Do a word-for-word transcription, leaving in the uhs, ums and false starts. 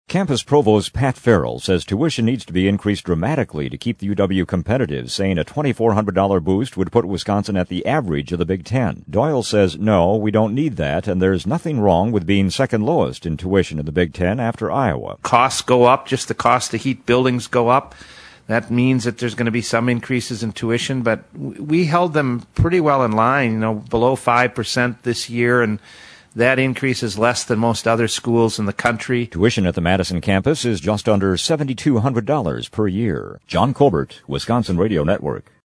Campus Provost Pat Farrell says tuition needs to be increased dramatically to keep the U W competitive, saying a two thousand four hundred dollars boost would put Wisconsin at the average of the Big Ten. Doyle says, no, we don't need that, and there's nothing wrong with being second lowest in tuition in the Big Ten after Iowa. Costs go up, just the cost to heat buildings go up. That means that there's going to be some increases in tuition, but we held them pretty well in line, you know, below five percent this year, and that increase is less than most other schools in the country. Tuition at the Madison campus is just under seven thousand two hundred dollars per year. John Colbert, Wisconsin Radio Network.